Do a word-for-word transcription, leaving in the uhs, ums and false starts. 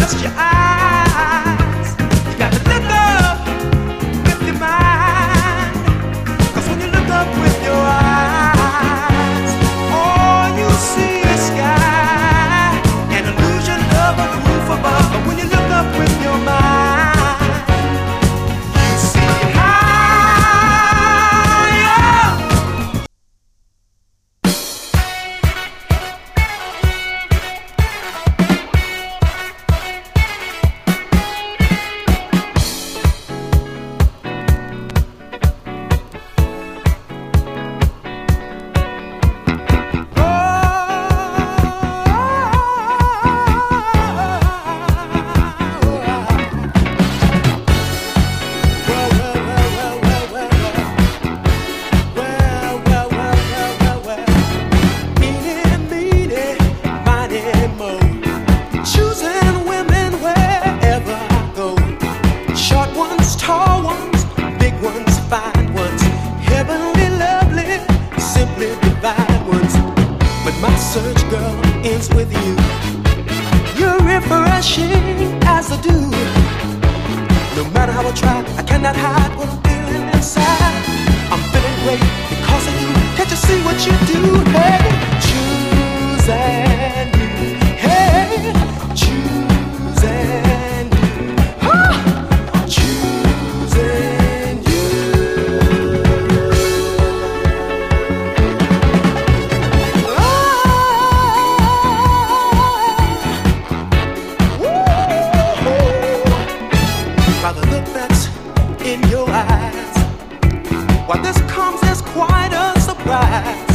just your eyes. You got to look up with your mind. 'Cause when you look up with your eyes, all you see is sky, an illusion of a roof above. But when you look up with your mind, you see higher. Tall ones, big ones, fine ones, heavenly, lovely, simply divine ones. But my search, girl, ends with you. You're refreshing as I do. No matter how I try, I cannot hide what I'm feeling inside. I'm feeling great because of you. Can't you see what you do? Hey, choosing you. Hey, choosing you. Ah! Choosing you. Oh, by the look that's in your eyes, why this comes as quite a surprise.